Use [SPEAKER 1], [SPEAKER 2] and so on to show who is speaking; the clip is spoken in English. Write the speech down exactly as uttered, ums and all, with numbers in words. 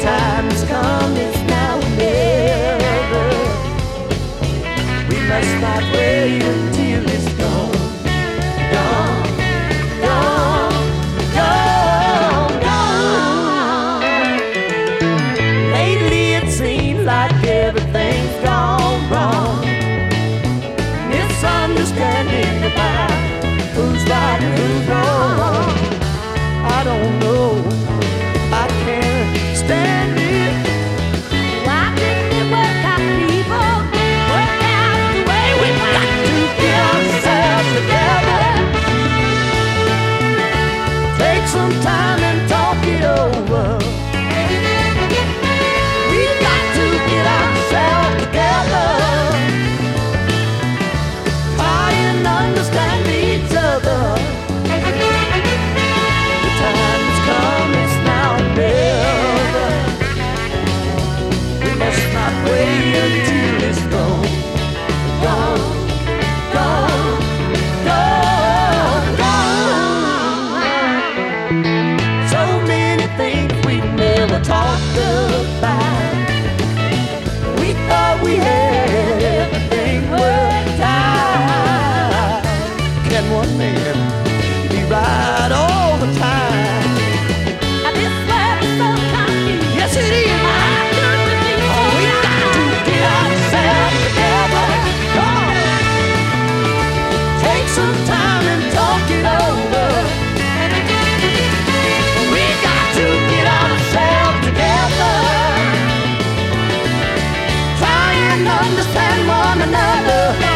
[SPEAKER 1] time's come, it's now or never. We must not wait until it's gone, gone, gone, gone, gone. Lately it seems like everything's gone wrong. Misunderstanding about who's right and who's wrong. I don't know, I can't stand it.
[SPEAKER 2] Why didn't it work out, people? Work out the way we got to
[SPEAKER 1] Get ourselves together. Take some time and talk it over. We've got to get ourselves together. Try and understand each other. The time's come, it's now or never. We must not wait until it's gone, gone, gone, gone, gone. So many things we never talked about. We thought we had everything worked out. Can one man be right all the time?
[SPEAKER 2] This world is so confused.
[SPEAKER 1] Yes, it is.
[SPEAKER 2] I couldn't be so
[SPEAKER 1] We got to get ourselves together. Come on. Take some time and talk it over. We got to get ourselves together. Try and understand one another.